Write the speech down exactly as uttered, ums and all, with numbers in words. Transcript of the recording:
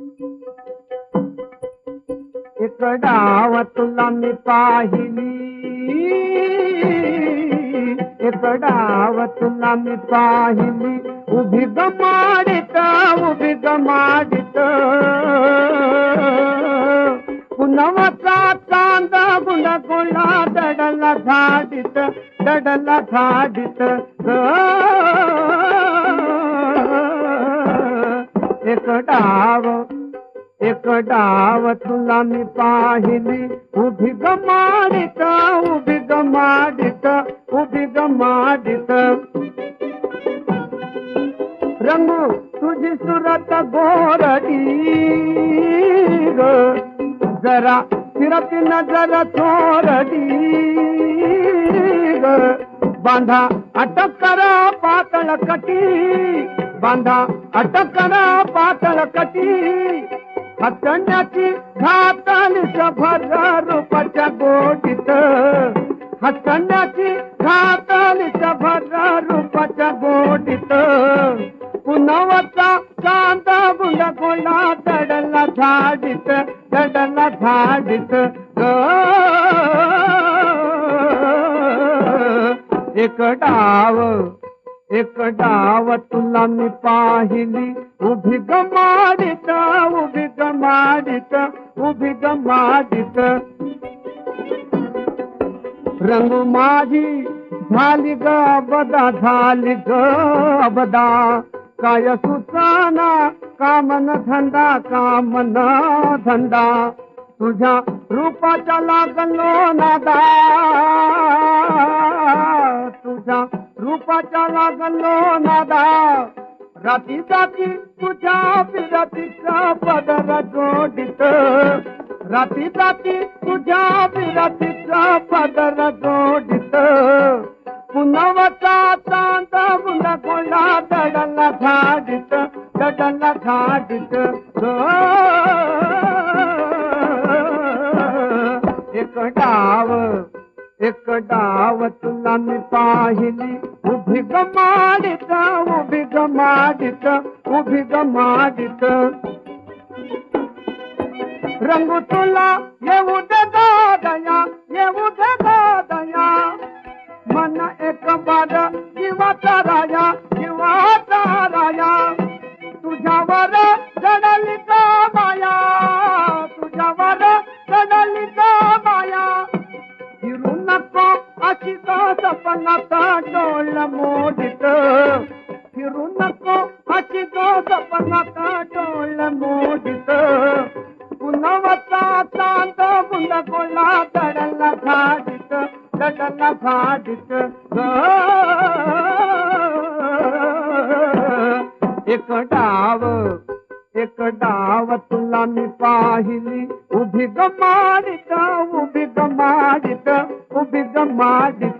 एक डाव तुला मी पाहिली, एक डाव तुला मी पाहिली, उभी गमाडित उभी गमाडित, पुनवचा चांदा गुंड गोला दडला झाडित दडला झाडित ग. एक डाव एक डाव तुला मी पाहिली, उभी गमाडित उभी गमाडित उभी गमाडित, रंगू तुझी सुरत गोरडी ग, जरा फिरती नजर चोरडी ग, बांधा अटक करा पातळ कटी, बांधा अटक करा पातळ कटी, हसण्याची घातलीच भर रूपाच्या गोडीत, हसण्याची घातलीच भर रूपाच्या गोडीत, पुनवचा चांदा गुंड गोला दडला झाडीत दडला झाडीत ग. एक डाव एक डाव तुला मी पाहिली, उभी गमाडित उभी गमाडित उभी गमाडित, रंगू माझी झाली ग अबदा झाली ग अबदा, काय सुचाना कामन धंदा कामन धंदा, तुझ्या रूपाच्या लागलो नादा, तुझ्या रूपाच्या लागलो नादा, राती जाती तुझ्या विरतीचा पदर जोडित, राती जाती तुझ्या विरतीचा पदर जोडित, पुनवचा चांदा गुंड गोला दडला झाडित दडला झाडित ग. एक डाव एक डाव तुला मी पाहिली, उभी गमाडित उभी गमाडित उभी गमाडित, रंगू तुला येऊ दे दया येऊ दे दया, मन एक बार जीवाचा राजा जीवाचा राजा, तुझ्यावर चढली का माया तुझ्यावर चढली का माया, फिरू नको अशी का सपनाचा डोल मोडित, फिरू नको अशी का सपनाचा डोल मोडित, पुनवचा चांद गुंड गोला दडला झाडित दडला झाडित ग. एक डाव एक डाव तुला मी पाहिली, उभी गमाडित उभी गमाडित उभी गमाडित,